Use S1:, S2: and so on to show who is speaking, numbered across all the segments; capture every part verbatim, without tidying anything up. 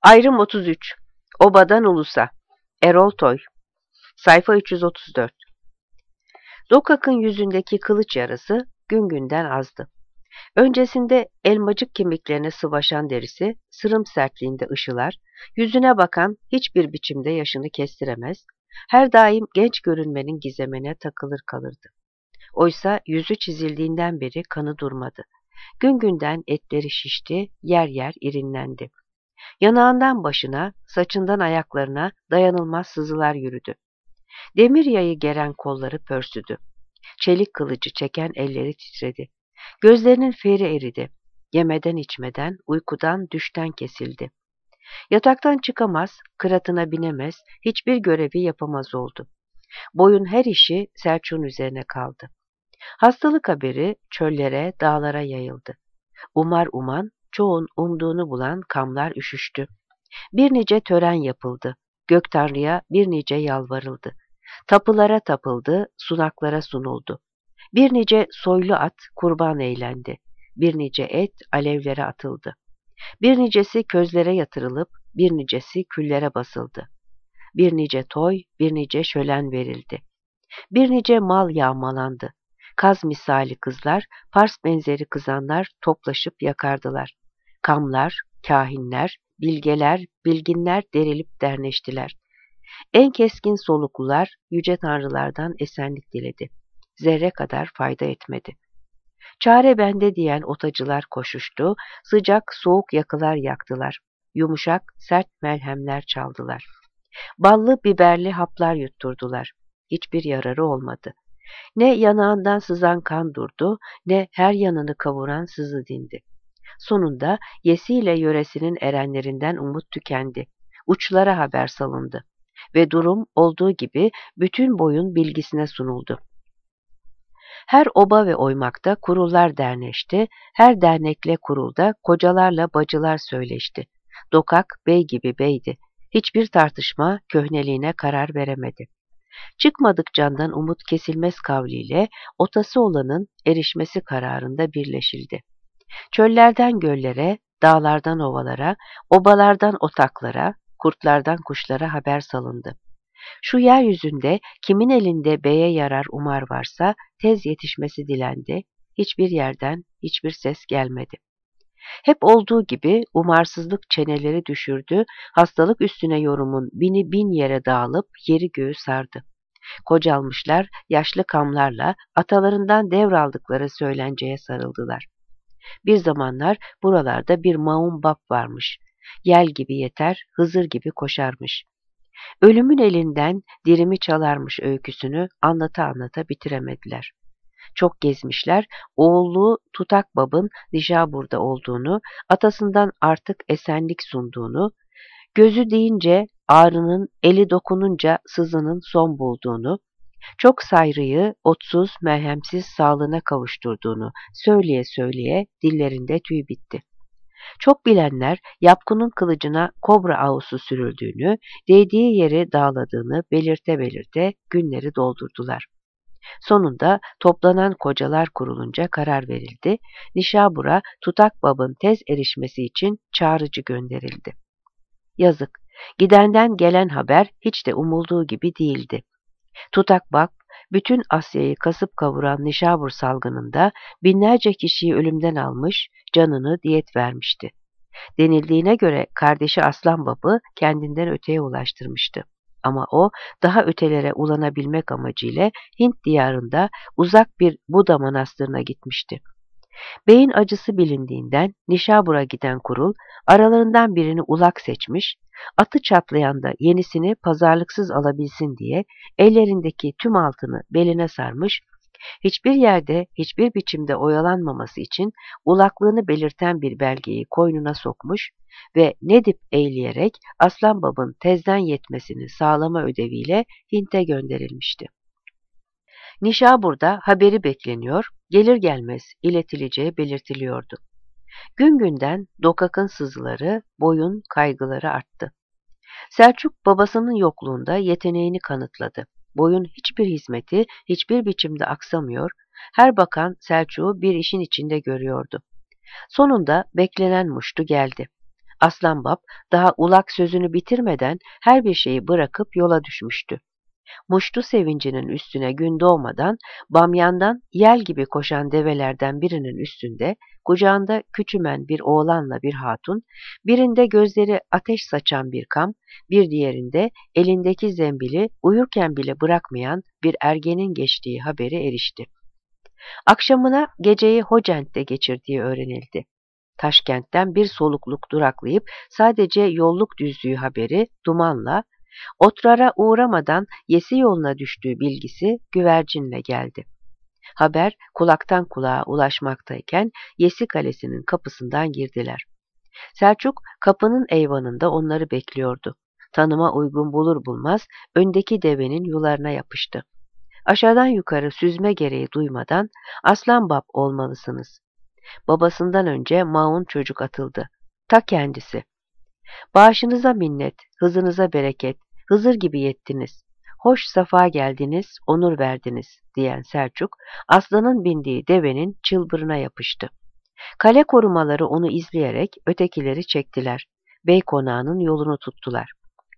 S1: Ayrım otuz üç. Obadan Ulusa. Erol Toy. Sayfa üç yüz otuz dört. Dokak'ın yüzündeki kılıç yarası gün günden azdı. Öncesinde elmacık kemiklerine sıvaşan derisi, sırım sertliğinde ışılar, yüzüne bakan hiçbir biçimde yaşını kestiremez, her daim genç görünmenin gizemine takılır kalırdı. Oysa yüzü çizildiğinden beri kanı durmadı. Gün günden etleri şişti, yer yer irinlendi. Yanağından başına, saçından ayaklarına dayanılmaz sızılar yürüdü. Demir yayı geren kolları pörsüdü. Çelik kılıcı çeken elleri titredi. Gözlerinin feri eridi. Yemeden içmeden, uykudan, düşten kesildi. Yataktan çıkamaz, kıratına binemez, hiçbir görevi yapamaz oldu. Boyun her işi Selçuk'un üzerine kaldı. Hastalık haberi çöllere, dağlara yayıldı. Umar uman, çoğun umduğunu bulan kamlar üşüştü. Bir nice tören yapıldı. Gök Tanrı'ya bir nice yalvarıldı. Tapılara tapıldı, sunaklara sunuldu. Bir nice soylu at kurban eğlendi. Bir nice et alevlere atıldı. Bir nicesi közlere yatırılıp, bir nicesi küllere basıldı. Bir nice toy, bir nice şölen verildi. Bir nice mal yağmalandı. Kaz misali kızlar, Pars benzeri kızanlar toplaşıp yakardılar. Kamlar, kahinler, bilgeler, bilginler derilip derneştiler. En keskin soluklular yüce tanrılardan esenlik diledi. Zerre kadar fayda etmedi. Çare bende diyen otacılar koşuştu, sıcak soğuk yakılar yaktılar. Yumuşak sert melhemler çaldılar. Ballı biberli haplar yutturdular. Hiçbir yararı olmadı. Ne yanağından sızan kan durdu, ne her yanını kavuran sızı dindi. Sonunda Yesiyle yöresinin erenlerinden umut tükendi. Uçlara haber salındı. Ve durum olduğu gibi bütün boyun bilgisine sunuldu. Her oba ve oymakta kurullar derneşti, her dernekle kurulda kocalarla bacılar söyleşti. Dokak bey gibi beydi. Hiçbir tartışma köhneliğine karar veremedi. Çıkmadık candan umut kesilmez kavliyle otası olanın erişmesi kararında birleşildi. Çöllerden göllere, dağlardan ovalara, obalardan otaklara, kurtlardan kuşlara haber salındı. Şu yeryüzünde kimin elinde beye yarar umar varsa tez yetişmesi dilendi, hiçbir yerden hiçbir ses gelmedi. Hep olduğu gibi umarsızlık çeneleri düşürdü, hastalık üstüne yorumun bini bin yere dağılıp yeri göğü sardı. Kocalmışlar yaşlı kamlarla atalarından devraldıkları söylenceye sarıldılar. Bir zamanlar buralarda bir Maun Bab varmış. Yel gibi yeter, Hızır gibi koşarmış. Ölümün elinden dirimi çalarmış öyküsünü anlata anlata bitiremediler. Çok gezmişler, oğlu Tutak Bab'ın Nişabur'da olduğunu, atasından artık esenlik sunduğunu, gözü deyince ağrının, eli dokununca sızının son bulduğunu, çok sayrıyı otsuz, merhemsiz sağlığına kavuşturduğunu söyleye söyleye dillerinde tüy bitti. Çok bilenler yapkunun kılıcına kobra avusu sürüldüğünü, değdiği yeri dağladığını belirte belirte günleri doldurdular. Sonunda toplanan kocalar kurulunca karar verildi. Nişabur'a Tutak Bab'ın tez erişmesi için çağrıcı gönderildi. Yazık, gidenden gelen haber hiç de umulduğu gibi değildi. Tutak Bab, bütün Asya'yı kasıp kavuran Nişabur salgınında binlerce kişiyi ölümden almış, canını diyet vermişti. Denildiğine göre kardeşi Aslan Bab'ı kendinden öteye ulaştırmıştı. Ama o daha ötelere ulanabilmek amacıyla Hint diyarında uzak bir Buda manastırına gitmişti. Beyin acısı bilindiğinden Nişabur'a giden kurul aralarından birini ulak seçmiş, atı çatlayan da yenisini pazarlıksız alabilsin diye ellerindeki tüm altını beline sarmış, hiçbir yerde hiçbir biçimde oyalanmaması için ulaklığını belirten bir belgeyi koynuna sokmuş ve nedip eğleyerek Aslan Bab'ın tezden yetmesini sağlama ödeviyle Hint'e gönderilmişti. Nişabur'da haberi bekleniyor, gelir gelmez iletileceği belirtiliyordu. Gün günden Dokak'ın sızıları, boyun kaygıları arttı. Selçuk babasının yokluğunda yeteneğini kanıtladı. Boyun hiçbir hizmeti hiçbir biçimde aksamıyor, her bakan Selçuk'u bir işin içinde görüyordu. Sonunda beklenen muştu geldi. Aslanbap daha ulak sözünü bitirmeden her bir şeyi bırakıp yola düşmüştü. Muştu sevincinin üstüne gün doğmadan bamyandan yel gibi koşan develerden birinin üstünde kucağında küçümen bir oğlanla bir hatun, birinde gözleri ateş saçan bir kam, bir diğerinde elindeki zembili uyurken bile bırakmayan bir ergenin geçtiği haberi erişti. Akşamına geceyi Hocent'te geçirdiği öğrenildi. Taşkent'ten bir solukluk duraklayıp sadece yolluk düzdüğü haberi dumanla, Otrar'a uğramadan Yesi yoluna düştüğü bilgisi güvercinle geldi. Haber kulaktan kulağa ulaşmaktayken Yesi Kalesi'nin kapısından girdiler. Selçuk kapının eyvanında onları bekliyordu. Tanıma uygun bulur bulmaz öndeki devenin yularına yapıştı. Aşağıdan yukarı süzme gereği duymadan Aslanbap olmalısınız. Babasından önce maun çocuk atıldı. Ta kendisi. Bağışınıza minnet, hızınıza bereket, Hızır gibi yettiniz. Hoş safa geldiniz, onur verdiniz, diyen Selçuk, aslanın bindiği devenin çılbırına yapıştı. Kale korumaları onu izleyerek ötekileri çektiler. Bey konağının yolunu tuttular.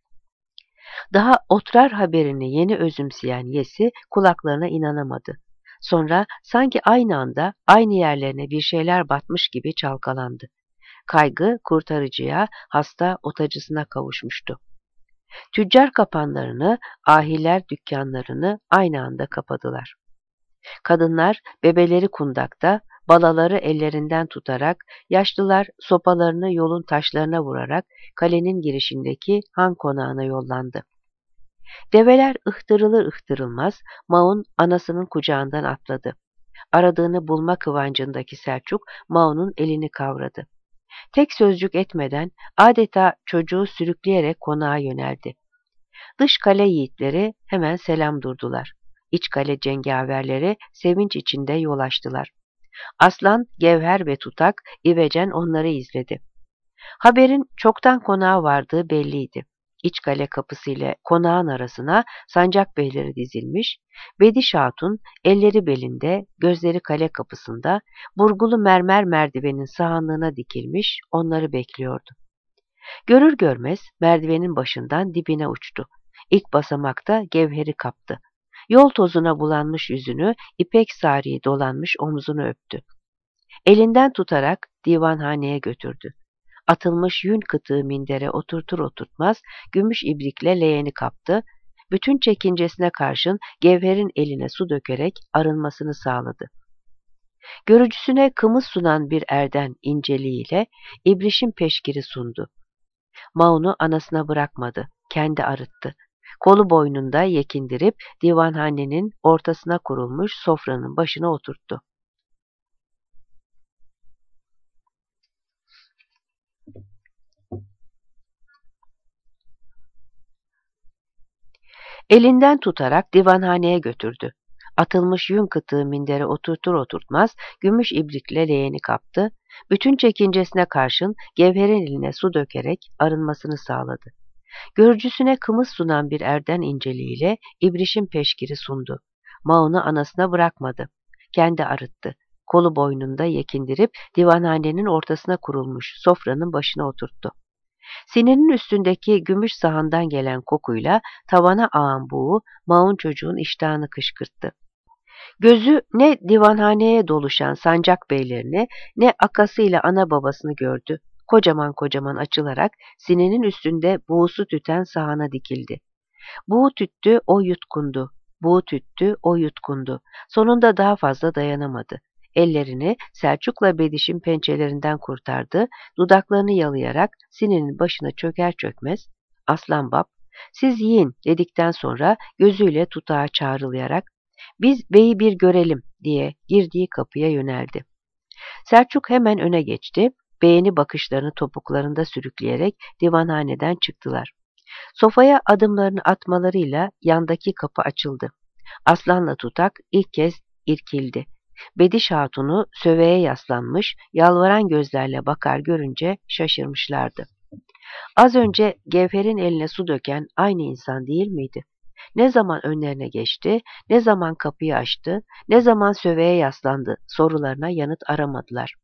S1: Daha Otrar haberini yeni özümseyen Yesi kulaklarına inanamadı. Sonra sanki aynı anda aynı yerlerine bir şeyler batmış gibi çalkalandı. Kaygı kurtarıcıya, hasta otacısına kavuşmuştu. Tüccar kapanlarını, ahiler dükkanlarını aynı anda kapadılar. Kadınlar bebeleri kundakta, balaları ellerinden tutarak, yaşlılar sopalarını yolun taşlarına vurarak kalenin girişindeki han konağına yollandı. Develer ıhtırılır ıhtırılmaz Maun anasının kucağından atladı. Aradığını bulma kıvancındaki Selçuk Maun'un elini kavradı. Tek sözcük etmeden adeta çocuğu sürükleyerek konağa yöneldi. Dış kale yiğitleri hemen selam durdular. İç kale cengaverleri sevinç içinde yol açtılar. Aslan, Gevher ve Tutak ivecen onları izledi. Haberin çoktan konağa vardığı belliydi. İç kale kapısı ile konağın arasına sancak beyleri dizilmiş, Bediş Hatun elleri belinde, gözleri kale kapısında, burgulu mermer merdivenin sahanlığına dikilmiş onları bekliyordu. Görür görmez merdivenin başından dibine uçtu. İlk basamakta Gevher'i kaptı. Yol tozuna bulanmış yüzünü, ipek sariye dolanmış omzunu öptü. Elinden tutarak divanhaneye götürdü. Atılmış yün kıtığı mindere oturtur oturtmaz gümüş ibrikle leğeni kaptı. Bütün çekincesine karşın Gevher'in eline su dökerek arınmasını sağladı. Görücüsüne kımız sunan bir erden inceliğiyle ibrişin peşkiri sundu. Maun'u anasına bırakmadı, kendi arıttı. Kolu boynunda yekindirip divanhanenin ortasına kurulmuş sofranın başına oturttu. Elinden tutarak divanhaneye götürdü. Atılmış yün kıtığı mindere oturtur oturtmaz gümüş ibrikle leğeni kaptı. Bütün çekincesine karşın Gevher'in eline su dökerek arınmasını sağladı. Görücüsüne kımız sunan bir erden inceliğiyle ibrişin peşkiri sundu. Maun'u anasına bırakmadı. Kendi arıttı. Kolu boynunda yekindirip divanhanenin ortasına kurulmuş sofranın başına oturttu. Sinenin üstündeki gümüş sahandan gelen kokuyla tavana ağan buğu Maun çocuğun iştahını kışkırttı. Gözü ne divanhaneye doluşan sancak beylerini ne akasıyla ana babasını gördü. Kocaman kocaman açılarak sinenin üstünde buğusu tüten sahana dikildi. Buğu tüttü, o yutkundu. Buğu tüttü, o yutkundu. Sonunda daha fazla dayanamadı. Ellerini Selçuk'la Bediş'in pençelerinden kurtardı, dudaklarını yalayarak sinenin başına çöker çökmez, Aslanbap, siz yiyin dedikten sonra gözüyle tutağa çağrılayarak, biz beyi bir görelim diye girdiği kapıya yöneldi. Selçuk hemen öne geçti, beğeni bakışlarını topuklarında sürükleyerek divanhaneden çıktılar. Sofaya adımlarını atmalarıyla yandaki kapı açıldı. Aslanla Tutak ilk kez irkildi. Bediş Hatun'u söveye yaslanmış, yalvaran gözlerle bakar görünce şaşırmışlardı. Az önce Gevher'in eline su döken aynı insan değil miydi? Ne zaman önlerine geçti, ne zaman kapıyı açtı, ne zaman söveye yaslandı sorularına yanıt aramadılar.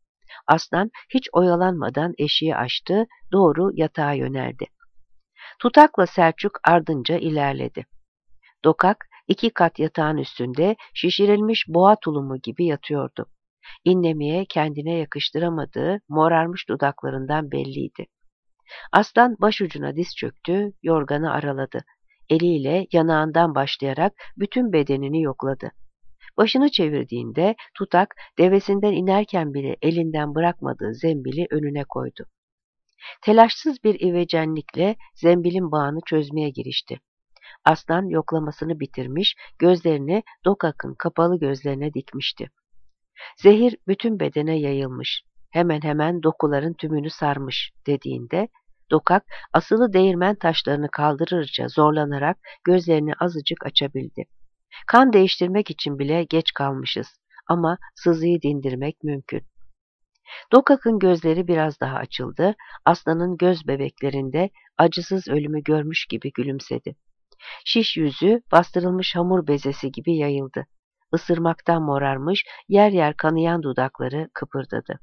S1: Aslan hiç oyalanmadan eşiği açtı, doğru yatağa yöneldi. Tutak'la Selçuk ardınca ilerledi. Dokak iki kat yatağın üstünde şişirilmiş boğa tulumu gibi yatıyordu. İnlemeye kendine yakıştıramadığı morarmış dudaklarından belliydi. Aslan başucuna diz çöktü, yorganı araladı. Eliyle yanağından başlayarak bütün bedenini yokladı. Başını çevirdiğinde Tutak devesinden inerken bile elinden bırakmadığı zembili önüne koydu. Telaşsız bir ivecenlikle zembilin bağını çözmeye girişti. Aslan yoklamasını bitirmiş, gözlerini Dokak'ın kapalı gözlerine dikmişti. Zehir bütün bedene yayılmış, hemen hemen dokuların tümünü sarmış dediğinde, Dokak asılı değirmen taşlarını kaldırırca zorlanarak gözlerini azıcık açabildi. Kan değiştirmek için bile geç kalmışız ama sızıyı dindirmek mümkün. Dokak'ın gözleri biraz daha açıldı, Aslan'ın göz bebeklerinde acısız ölümü görmüş gibi gülümsedi. Şiş yüzü bastırılmış hamur bezesi gibi yayıldı. Isırmaktan morarmış, yer yer kanayan dudakları kıpırdadı.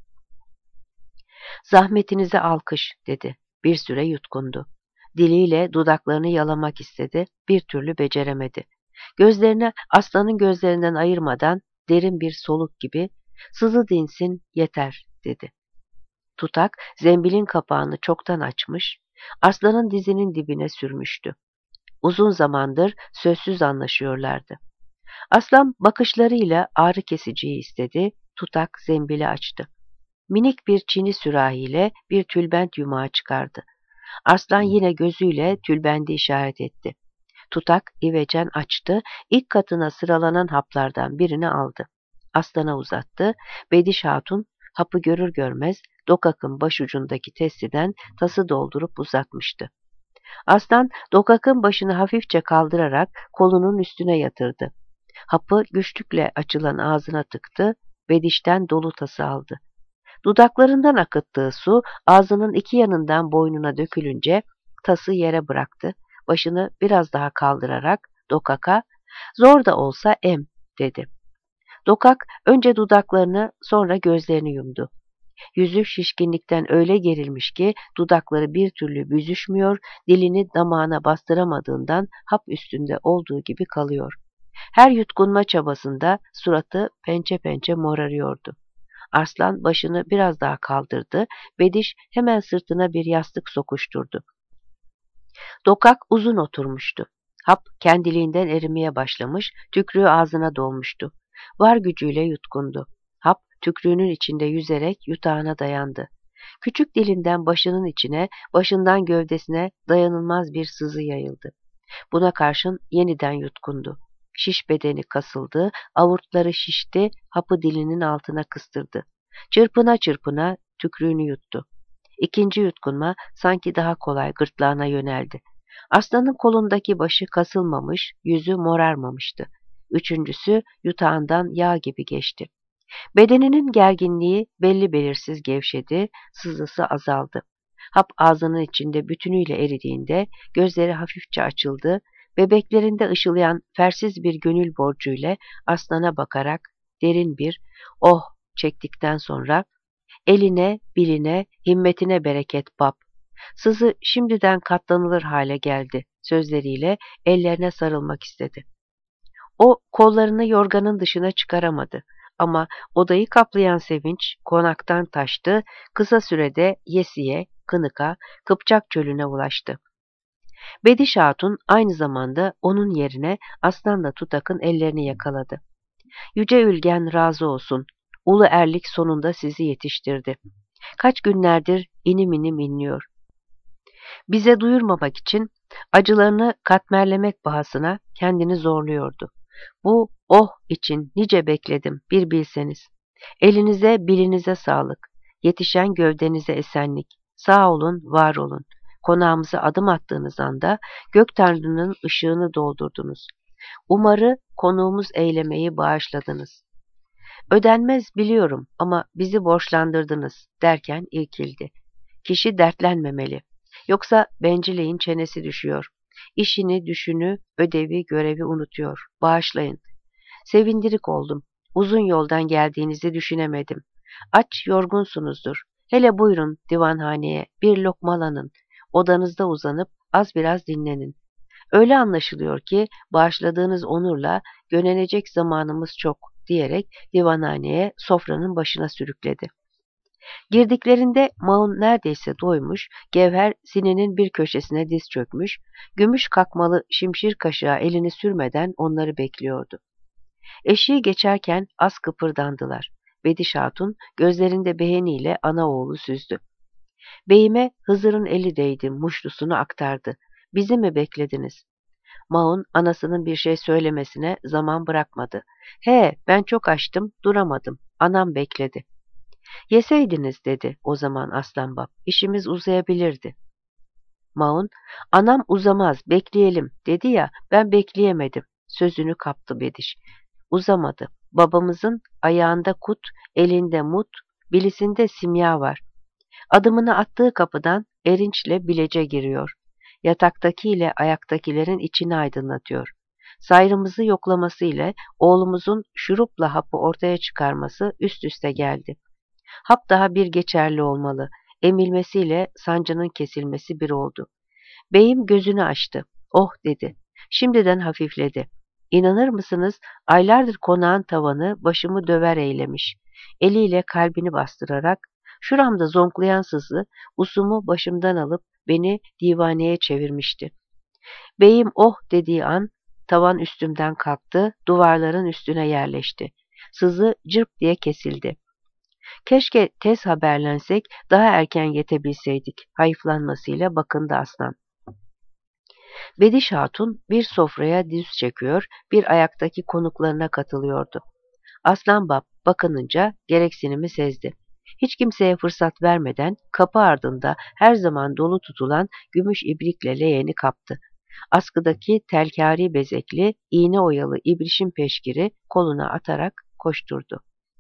S1: "Zahmetinize alkış," dedi. Bir süre yutkundu. Diliyle dudaklarını yalamak istedi, bir türlü beceremedi. Gözlerini Aslan'ın gözlerinden ayırmadan derin bir soluk gibi "Sızı dinsin, yeter," dedi. Tutak zembilin kapağını çoktan açmış, Aslan'ın dizinin dibine sürmüştü. Uzun zamandır sözsüz anlaşıyorlardı. Aslan bakışlarıyla ağrı kesiciyi istedi, Tutak zembili açtı. Minik bir çini sürahiyle bir tülbent yumağı çıkardı. Aslan yine gözüyle tülbendi işaret etti. Tutak ivecen açtı, ilk katına sıralanan haplardan birini aldı. Aslan'a uzattı, Bediş Hatun hapı görür görmez Dokak'ın başucundaki testiden tası doldurup uzatmıştı. Aslan Dokak'ın başını hafifçe kaldırarak kolunun üstüne yatırdı. Hapı güçlükle açılan ağzına tıktı, Bediş'ten dolu tası aldı. Dudaklarından akıttığı su ağzının iki yanından boynuna dökülünce tası yere bıraktı. Başını biraz daha kaldırarak Dokak'a "Zor da olsa em," dedi. Dokak önce dudaklarını sonra gözlerini yumdu. Yüzü şişkinlikten öyle gerilmiş ki dudakları bir türlü büzüşmüyor, dilini damağına bastıramadığından hap üstünde olduğu gibi kalıyor. Her yutkunma çabasında suratı pençe pençe morarıyordu. Arslan başını biraz daha kaldırdı, Bediş hemen sırtına bir yastık sokuşturdu. Dokak uzun oturmuştu. Hap kendiliğinden erimeye başlamış, tükrüğü ağzına dolmuştu. Var gücüyle yutkundu. Hap tükrüğünün içinde yüzerek yutağına dayandı. Küçük dilinden başının içine, başından gövdesine dayanılmaz bir sızı yayıldı. Buna karşın yeniden yutkundu. Şiş bedeni kasıldı, avurtları şişti, hapı dilinin altına kıstırdı. Çırpına çırpına tükrüğünü yuttu. İkinci yutkunma sanki daha kolay gırtlağına yöneldi. Aslanın kolundaki başı kasılmamış, yüzü morarmamıştı. Üçüncüsü yutağından yağ gibi geçti. Bedeninin gerginliği belli belirsiz gevşedi, sızısı azaldı. Hap ağzının içinde bütünüyle eridiğinde gözleri hafifçe açıldı, bebeklerinde ışıldayan fersiz bir gönül borcuyla Aslan'a bakarak derin bir "oh" çektikten sonra "eline, biline, himmetine bereket bab. Sızı şimdiden katlanılır hale geldi," sözleriyle ellerine sarılmak istedi. O kollarını yorganın dışına çıkaramadı ama odayı kaplayan sevinç konaktan taştı, kısa sürede Yesiye, Kınık'a, Kıpçak çölüne ulaştı. Bediş Hatun aynı zamanda onun yerine Aslan'la Tutak'ın ellerini yakaladı. "Yüce Ülgen razı olsun, ulu erlik sonunda sizi yetiştirdi. Kaç günlerdir inim inim inliyor. Bize duyurmamak için acılarını katmerlemek bahasına kendini zorluyordu. Bu oh için nice bekledim bir bilseniz. Elinize bilinize sağlık, yetişen gövdenize esenlik, sağ olun var olun. Konağımıza adım attığınız anda gök tanrının ışığını doldurdunuz. Umarı konuğumuz eylemeyi bağışladınız. Ödenmez biliyorum ama bizi borçlandırdınız," derken irkildi. "Kişi dertlenmemeli. Yoksa bencilleğin çenesi düşüyor. İşini, düşünü, ödevi, görevi unutuyor. Bağışlayın. Sevindirik oldum. Uzun yoldan geldiğinizi düşünemedim. Aç, yorgunsunuzdur. Hele buyurun divanhaneye, bir lokmalanın. Odanızda uzanıp az biraz dinlenin. Öyle anlaşılıyor ki bağışladığınız onurla gönenecek zamanımız çok diyerek divanhaneye sofranın başına sürükledi. Girdiklerinde Maun neredeyse doymuş, Gevher sinenin bir köşesine diz çökmüş, gümüş kakmalı şimşir kaşığa elini sürmeden onları bekliyordu. Eşiği geçerken az kıpırdandılar. Bediş Hatun gözlerinde beğeniyle ana oğlu süzdü. Beyime Hızır'ın eli değdi, muşlusunu aktardı. Bizi mi beklediniz? Maun anasının bir şey söylemesine zaman bırakmadı. He, ben çok açtım, duramadım. Anam bekledi. Yeseydiniz dedi o zaman Aslanbap. İşimiz uzayabilirdi. Maun, anam uzamaz, bekleyelim dedi ya, ben bekleyemedim. Sözünü kaptı Bediş. Uzamadı. Babamızın ayağında kut, elinde mut, bilisinde simya var. Adımını attığı kapıdan erinçle bilece giriyor. Yataktakiyle ayaktakilerin içini aydınlatıyor. Sayrımızı yoklaması ile oğlumuzun şurupla hapı ortaya çıkarması üst üste geldi. Hap daha bir geçerli olmalı. Emilmesiyle sancının kesilmesi bir oldu. Beyim gözünü açtı. Oh dedi. Şimdiden hafifledi. İnanır mısınız, aylardır konağın tavanı başımı döver eylemiş. Eliyle kalbini bastırarak, şuramda zonklayan sızı usumu başımdan alıp beni divaneye çevirmişti. Beyim oh dediği an tavan üstümden kalktı, duvarların üstüne yerleşti. Sızı cırp diye kesildi. Keşke tez haberlensek, daha erken yetebilseydik, hayıflanmasıyla bakındı aslan. Bediş Hatun bir sofraya diz çekiyor, bir ayaktaki konuklarına katılıyordu. Aslanbap bakınınca gereksinimi sezdi. Hiç kimseye fırsat vermeden kapı ardında her zaman dolu tutulan gümüş ibrikle leğeni kaptı. Askıdaki telkari bezekli, iğne oyalı ibrişim peşkiri koluna atarak koşturdu.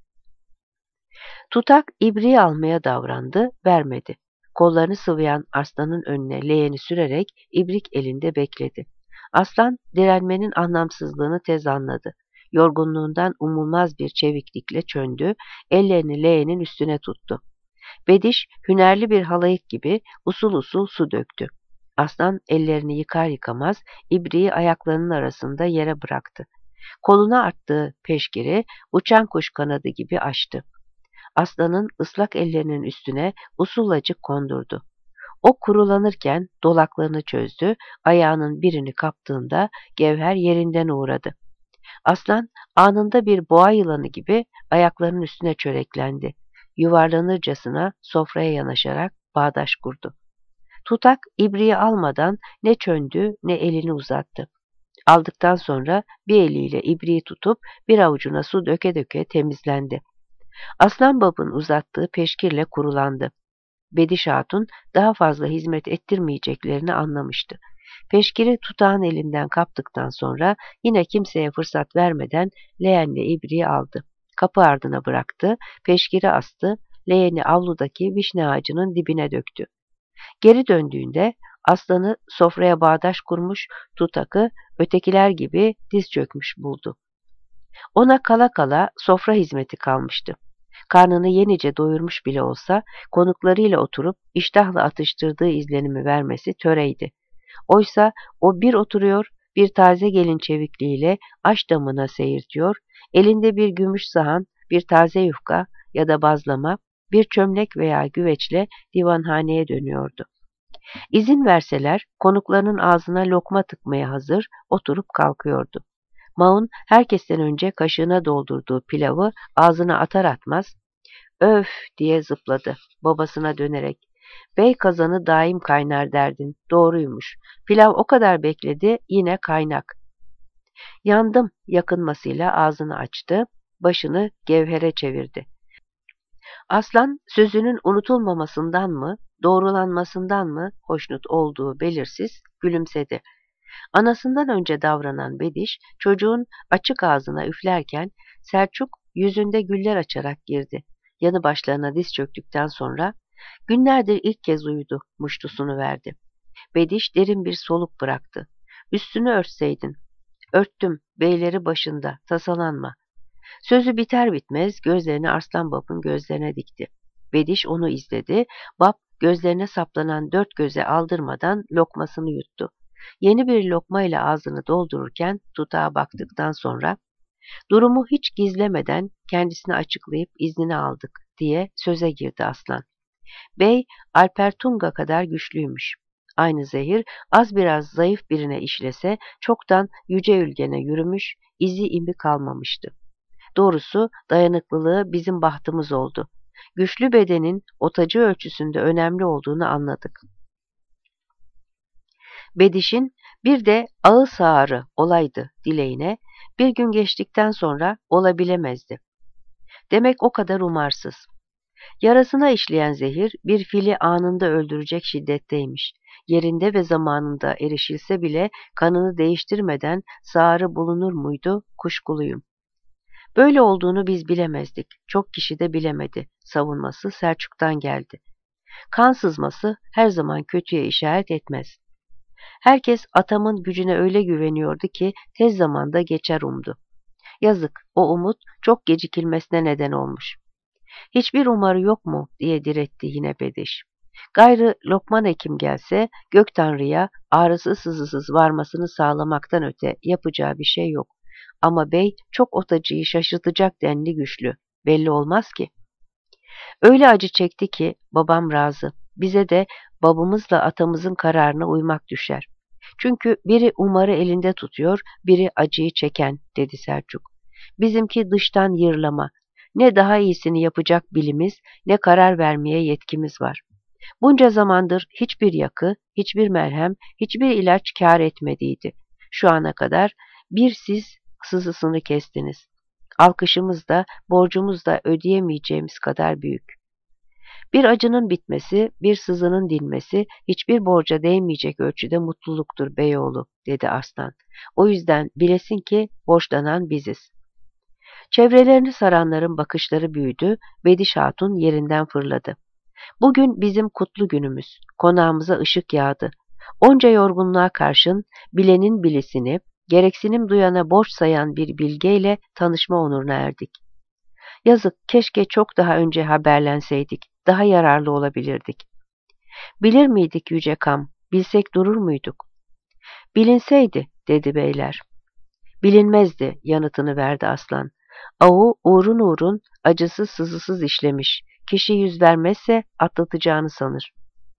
S1: Tutak ibriği almaya davrandı, vermedi. Kollarını sıvayan aslanın önüne leğeni sürerek ibrik elinde bekledi. Aslan direnmenin anlamsızlığını tez anladı. Yorgunluğundan umulmaz bir çeviklikle çöndü, ellerini leğenin üstüne tuttu. Bediş hünerli bir halayık gibi usul usul su döktü. Aslan ellerini yıkar yıkamaz ibriği ayaklarının arasında yere bıraktı. Koluna attığı peşkiri uçan kuş kanadı gibi açtı. Aslanın ıslak ellerinin üstüne usulacık kondurdu. O kurulanırken dolaklarını çözdü, ayağının birini kaptığında Gevher yerinden uğradı. Aslan anında bir boğa yılanı gibi ayaklarının üstüne çöreklendi. Yuvarlanırcasına sofraya yanaşarak bağdaş kurdu. Tutak ibriği almadan ne çöndü ne elini uzattı. Aldıktan sonra bir eliyle ibriği tutup bir avucuna su döke döke temizlendi. Aslanbap'ın uzattığı peşkirle kurulandı. Bediş Hatun daha fazla hizmet ettirmeyeceklerini anlamıştı. Peşkiri tutağın elinden kaptıktan sonra yine kimseye fırsat vermeden leğenle ibriği aldı. Kapı ardına bıraktı, peşkiri astı, leğeni avludaki vişne ağacının dibine döktü. Geri döndüğünde aslanı sofraya bağdaş kurmuş, tutakı ötekiler gibi diz çökmüş buldu. Ona kala kala sofra hizmeti kalmıştı. Karnını yenice doyurmuş bile olsa konuklarıyla oturup iştahla atıştırdığı izlenimi vermesi töreydi. Oysa o bir oturuyor, bir taze gelin çevikliğiyle aş damına seyirtiyor, elinde bir gümüş sahan, bir taze yufka ya da bazlama, bir çömlek veya güveçle divanhaneye dönüyordu. İzin verseler konuklarının ağzına lokma tıkmaya hazır oturup kalkıyordu. Maun herkesten önce kaşığına doldurduğu pilavı ağzına atar atmaz öf diye zıpladı babasına dönerek. Bey kazanı daim kaynar derdin, doğruymuş. Pilav o kadar bekledi, yine kaynak. Yandım yakınmasıyla ağzını açtı, başını Gevher'e çevirdi. Aslan sözünün unutulmamasından mı, doğrulanmasından mı hoşnut olduğu belirsiz gülümsedi. Anasından önce davranan Bediş, çocuğun açık ağzına üflerken Selçuk yüzünde güller açarak girdi. Yanı başlarına diz çöktükten sonra, günlerdir ilk kez uyudu, muştusunu verdi. Bediş derin bir soluk bıraktı. Üstünü örtseydin. Örttüm, beyleri başında, tasalanma. Sözü biter bitmez gözlerini Arslan Bab'ın gözlerine dikti. Bediş onu izledi. Bab gözlerine saplanan dört göze aldırmadan lokmasını yuttu. Yeni bir lokmayla ağzını doldururken tutağa baktıktan sonra "Durumu hiç gizlemeden kendisini açıklayıp iznini aldık" diye söze girdi Aslan. Bey, Alpertunga kadar güçlüymüş. Aynı zehir az biraz zayıf birine işlese çoktan yüce ülgene yürümüş, izi imi kalmamıştı. Doğrusu dayanıklılığı bizim bahtımız oldu. Güçlü bedenin otacı ölçüsünde önemli olduğunu anladık. Bediş'in bir de ağı sağırı olaydı dileğine bir gün geçtikten sonra olabilemezdi. Demek o kadar umarsız. Yarasına işleyen zehir bir fili anında öldürecek şiddetteymiş. Yerinde ve zamanında erişilse bile kanını değiştirmeden sağırı bulunur muydu kuşkuluyum. Böyle olduğunu biz bilemezdik. Çok kişi de bilemedi. Savunması Selçuk'tan geldi. Kan sızması her zaman kötüye işaret etmez. Herkes atamın gücüne öyle güveniyordu ki tez zamanda geçer umdu. Yazık, o umut çok gecikilmesine neden olmuş. Hiçbir umarı yok mu diye diretti yine Bediş. Gayrı Lokman Hekim gelse Gök Tanrı'ya ağrısız sızısız varmasını sağlamaktan öte yapacağı bir şey yok. Ama bey çok otacıyı şaşırtacak denli güçlü. Belli olmaz ki. Öyle acı çekti ki babam razı. Bize de babamızla atamızın kararına uymak düşer. Çünkü biri umarı elinde tutuyor, biri acıyı çeken dedi Selçuk. Bizimki dıştan yırlama. Ne daha iyisini yapacak bilimiz, ne karar vermeye yetkimiz var. Bunca zamandır hiçbir yakı, hiçbir merhem, hiçbir ilaç kâr etmediydi. Şu ana kadar bir siz sızısını kestiniz. Alkışımız da, borcumuz da ödeyemeyeceğimiz kadar büyük. Bir acının bitmesi, bir sızının dinmesi hiçbir borca değmeyecek ölçüde mutluluktur beyoğlu, dedi Arslan. O yüzden bilesin ki borçlanan biziz. Çevrelerini saranların bakışları büyüdü, Bediş Hatun yerinden fırladı. Bugün bizim kutlu günümüz, konağımıza ışık yağdı. Onca yorgunluğa karşın bilenin bilisini, gereksinim duyana borç sayan bir bilgeyle tanışma onuruna erdik. Yazık, keşke çok daha önce haberlenseydik, daha yararlı olabilirdik. Bilir miydik Yüce Kam, bilsek durur muyduk? Bilinseydi, dedi beyler. Bilinmezdi, yanıtını verdi Aslan. Avu uğrun uğrun, acısız sızısız işlemiş. Kişi yüz vermezse atlatacağını sanır.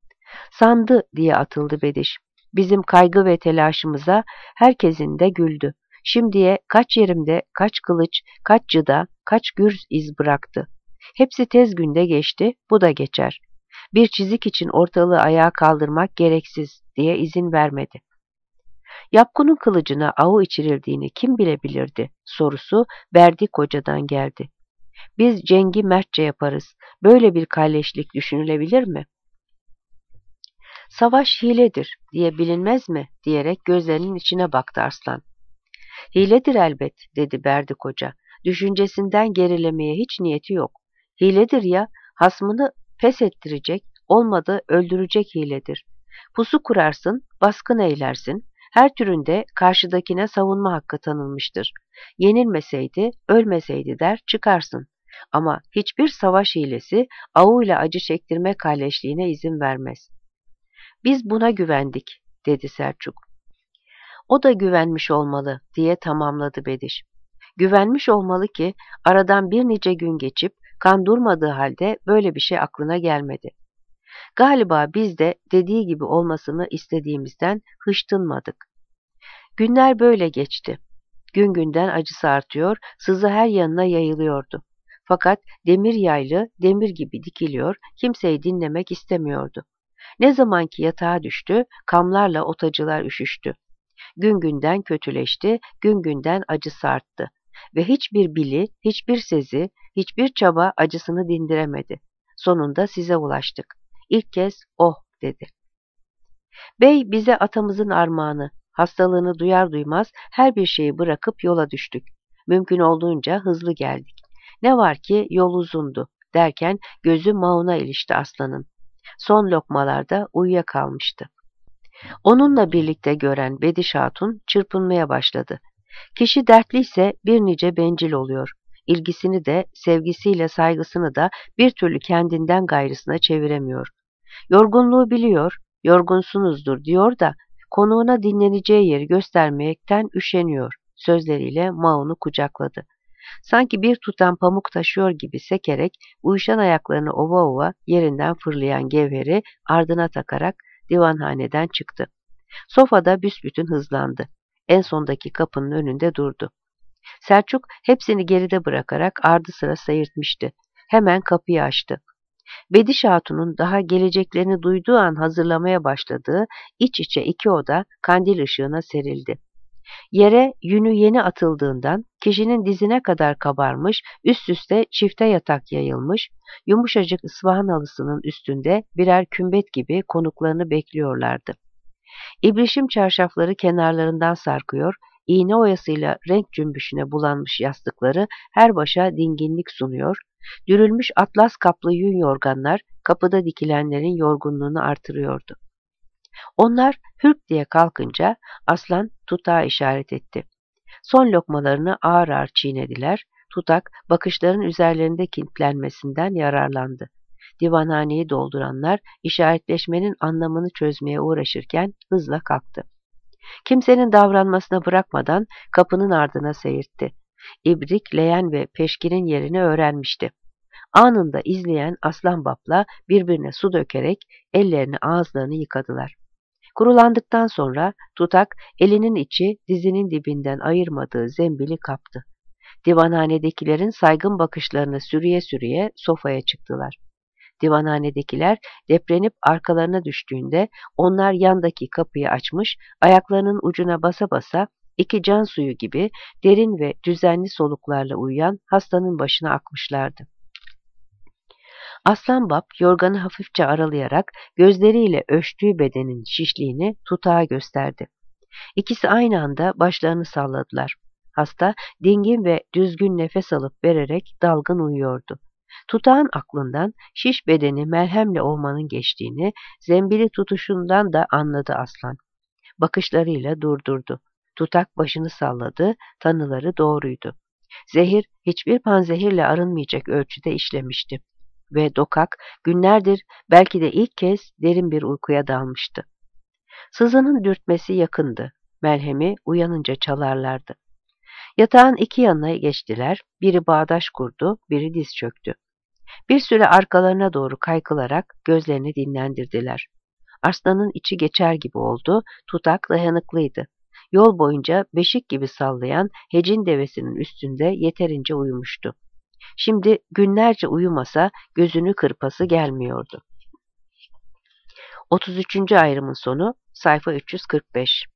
S1: Sandı diye atıldı Bediş. Bizim kaygı ve telaşımıza herkesin de güldü. Şimdiye kaç yerimde, kaç kılıç, kaç cıda, kaç gürz iz bıraktı. Hepsi tez günde geçti, bu da geçer. Bir çizik için ortalığı ayağa kaldırmak gereksiz diye izin vermedi. Yapkunun kılıcına avu içirildiğini kim bilebilirdi sorusu Berdi Koca'dan geldi. Biz cengi mertçe yaparız. Böyle bir kalleşlik düşünülebilir mi? Savaş hiledir diye bilinmez mi diyerek gözlerinin içine baktı Arslan. Hiledir elbet dedi Berdi Koca. Düşüncesinden gerilemeye hiç niyeti yok. Hiledir ya, hasmını pes ettirecek, olmadı öldürecek hiledir. Pusu kurarsın, baskın eylersin. Her türünde karşıdakine savunma hakkı tanınmıştır. Yenilmeseydi, ölmeseydi der çıkarsın. Ama hiçbir savaş hilesi avuyla acı çektirme kalleşliğine izin vermez. Biz buna güvendik, dedi Selçuk. O da güvenmiş olmalı, diye tamamladı Bediş. Güvenmiş olmalı ki aradan bir nice gün geçip kan durmadığı halde böyle bir şey aklına gelmedi. Galiba biz de dediği gibi olmasını istediğimizden hıştınmadık. Günler böyle geçti. Gün günden acısı artıyor, sızı her yanına yayılıyordu. Fakat demir yaylı demir gibi dikiliyor, kimseyi dinlemek istemiyordu. Ne zamanki yatağa düştü, kamlarla otacılar üşüştü. Gün günden kötüleşti, gün günden acısı arttı. Ve hiçbir bili, hiçbir sezi, hiçbir çaba acısını dindiremedi. Sonunda size ulaştık. İlk kez oh dedi. Bey bize atamızın armağanı, hastalığını duyar duymaz her bir şeyi bırakıp yola düştük. Mümkün olduğunca hızlı geldik. Ne var ki yol uzundu derken gözü mauna ilişti aslanın. Son lokmalarda uyuyakalmıştı. Onunla birlikte gören Bediş Hatun çırpınmaya başladı. Kişi dertliyse bir nice bencil oluyor. ilgisini de, sevgisiyle saygısını da bir türlü kendinden gayrısına çeviremiyor. Yorgunluğu biliyor, yorgunsunuzdur diyor da konuğuna dinleneceği yeri göstermekten üşeniyor sözleriyle Maun'u kucakladı. Sanki bir tutam pamuk taşıyor gibi sekerek uyuşan ayaklarını ova ova yerinden fırlayan Gevher'i ardına takarak divanhaneden çıktı. Sofada büsbütün hızlandı. En sondaki kapının önünde durdu. Selçuk hepsini geride bırakarak ardı sıra seyirtmişti. Hemen kapıyı açtı. Bediş Hatun'un daha geleceklerini duyduğu an hazırlamaya başladığı iç içe iki oda kandil ışığına serildi. Yere yünü yeni atıldığından kişinin dizine kadar kabarmış, üst üste çifte yatak yayılmış, yumuşacık ıspahan halısının üstünde birer kümbet gibi konuklarını bekliyorlardı. İbrişim çarşafları kenarlarından sarkıyor, iğne oyasıyla renk cümbüşüne bulanmış yastıkları her başa dinginlik sunuyor, dürülmüş atlas kaplı yün yorganlar kapıda dikilenlerin yorgunluğunu artırıyordu. Onlar hürk diye kalkınca Aslan Tutak'a işaret etti. Son lokmalarını ağır ağır çiğnediler, Tutak bakışların üzerlerinde kilitlenmesinden yararlandı. Divanhaneyi dolduranlar işaretleşmenin anlamını çözmeye uğraşırken hızla kalktı. Kimsenin davranmasına bırakmadan kapının ardına seyirtti. İbrik, leğen ve peşkirin yerini öğrenmişti. Anında izleyen Aslanbap'la birbirine su dökerek ellerini ağızlarını yıkadılar. Kurulandıktan sonra Tutak elinin içi dizinin dibinden ayırmadığı zembili kaptı. Divanhanedekilerin saygın bakışlarını sürüye sürüye sofaya çıktılar. Divanhanedekiler deprenip arkalarına düştüğünde onlar yandaki kapıyı açmış, ayaklarının ucuna basa basa iki can suyu gibi derin ve düzenli soluklarla uyuyan hastanın başına akmışlardı. Aslanbap yorganı hafifçe aralayarak gözleriyle ölçtüğü bedenin şişliğini Tutak'a gösterdi. İkisi aynı anda başlarını salladılar. Hasta dingin ve düzgün nefes alıp vererek dalgın uyuyordu. Tutak'ın aklından şiş bedeni merhemle ovmanın geçtiğini, zembili tutuşundan da anladı Aslan. Bakışlarıyla durdurdu. Tutak başını salladı, tanıları doğruydu. Zehir hiçbir panzehirle arınmayacak ölçüde işlemişti. Ve Dokak günlerdir belki de ilk kez derin bir uykuya dalmıştı. Sızının dürtmesi yakındı. Merhemi uyanınca çalarlardı. Yatağın iki yanına geçtiler. Biri bağdaş kurdu, biri diz çöktü. Bir süre arkalarına doğru kaykılarak gözlerini dinlendirdiler. Arslanın içi geçer gibi oldu, Tutak dayanıklıydı. Yol boyunca beşik gibi sallayan hecin devesinin üstünde yeterince uyumuştu. Şimdi günlerce uyumasa gözünü kırpası gelmiyordu. otuz üçüncü ayrımın sonu sayfa üç yüz kırk beş.